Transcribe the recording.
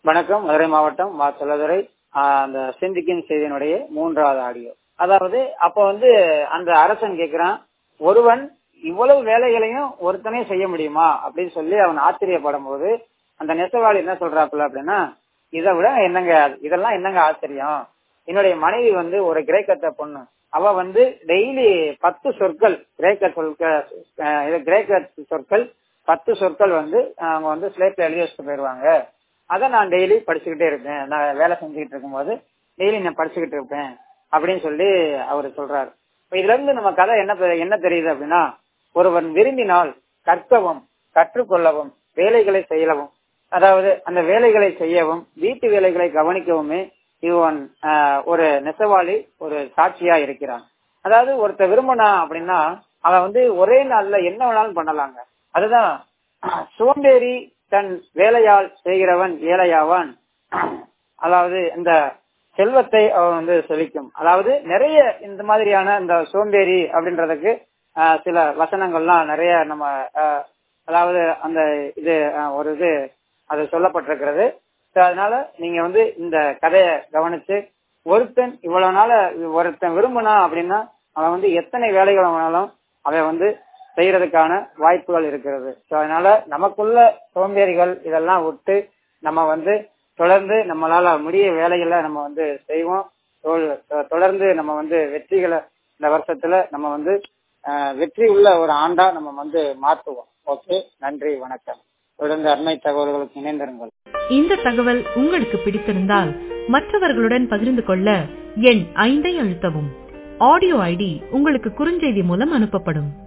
வணக்கம். மதுரை மாவட்டம் மா. செல்லதுரை. அந்த சிந்திக்கும் செய்தியினுடைய 3வது ஆடியோ. அதாவது அப்ப அந்த அரசன் கேக்குறான், ஒருவன் இவ்வளவு வேலைகளையும் ஒருத்தனே செய்ய முடியுமா அப்படின்னு சொல்லி அவன் ஆச்சரியப்படும் போது அந்த நெசவாளி என்ன சொல்றாப்புல அப்படின்னா, இதை விட என்னங்க, இதெல்லாம் என்னங்க ஆச்சரியம், என்னுடைய மனைவி ஒரு கிரேக்கத்தை பொண்ணு, அவ டெய்லி 10 சொற்கள் கிரேக்க சொற்கள் 10 சொற்கள் அவங்க ஸ்லேட்ல எழுதி வச்சுட்டு போயிருவாங்க. அதை நான் டெய்லி படிச்சுக்கிட்டே இருப்பேன், நான் வேலை செஞ்சுக்கிட்டு இருக்கும்போது டெய்லி நான் படிச்சுக்கிட்டு இருப்பேன் அப்படின்னு சொல்லி அவரு சொல்றாரு. இதுல இருந்து நம்ம கதை என்ன தெரியுது அப்படின்னா, ஒருவன் விரும்பினால் கற்கவும் கற்றுக்கொள்ளவும் வேலைகளை செய்யவும், அதாவது அந்த வேலைகளை செய்யவும் வீட்டு வேலைகளை கவனிக்கவுமே இவன் ஒரு நெசவாளி ஒரு சாட்சியா இருக்கிறான். அதாவது ஒருத்தர் விரும்பினா அப்படின்னா அவன் ஒரே நாள்ல என்ன வேணாலும் பண்ணலாங்க. அதுதான் சோம்பேறி தன் வேலையால் செய்கிறவன் ஏழையாவான். அதாவது இந்த செல்வத்தை அவன் செழிக்கும். அதாவது நிறைய இந்த மாதிரியான இந்த சோம்பேறி அப்படின்றதுக்கு சில வசனங்கள்லாம் நிறைய நம்ம அதாவது அந்த இது ஒரு இது அது சொல்லப்பட்டிருக்கிறது. அதனால நீங்க இந்த கதையை கவனிச்சு, ஒருத்தன் இவ்வளவு நாள ஒருத்தன் விரும்பினா அப்படின்னா அவன் எத்தனை வேலைகளை வேணாலும் அவன் செய்யறதுக்கான வாய்ப்புகள் இருக்கிறது. அதனால நமக்குள்ள சோம்பேறிகள் இதெல்லாம் விட்டு நம்ம தொடர்ந்து நம்மளால முடிய வேலைகளை நம்ம செய்வோம். தொடர்ந்து நம்ம வெற்றிகளை இந்த வருஷத்துல நம்ம வெற்றி உள்ள ஒரு ஆண்டா நம்ம மாற்றுவோம். ஓகே, நன்றி, வணக்கம். தொடர்ந்து அண்மை தகவல்களுக்கு இணைந்திருங்கள். இந்த தகவல் உங்களுக்கு பிடித்திருந்தால் மற்றவர்களுடன் பகிர்ந்து கொள்ள எண் 5 அழுத்தவும். ஆடியோ ஐடி உங்களுக்கு குறுஞ்செய்தி மூலம் அனுப்பப்படும்.